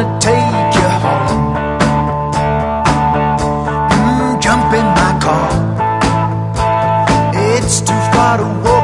wanna take you home. Jump in my car. It's too far to walk.